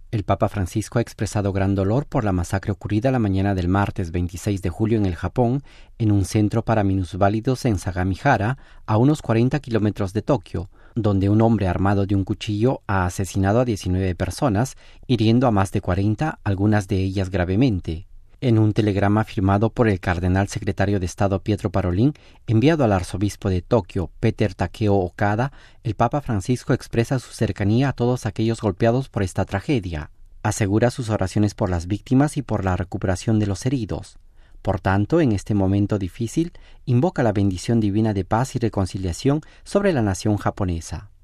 El Papa Francisco ha expresado gran dolor por la masacre ocurrida la mañana del martes 26 de julio en el Japón, en un centro para minusválidos en Sagamihara, a unos 40 kilómetros de Tokio, donde un hombre armado de un cuchillo ha asesinado a 19 personas, hiriendo a más de 40, algunas de ellas gravemente. En un telegrama firmado por el cardenal secretario de Estado Pietro Parolin, enviado al arzobispo de Tokio, Peter Takeo Okada, el Papa Francisco expresa su cercanía a todos aquellos golpeados por esta tragedia. Asegura sus oraciones por las víctimas y por la recuperación de los heridos. Por tanto, en este momento difícil, invoca la bendición divina de paz y reconciliación sobre la nación japonesa.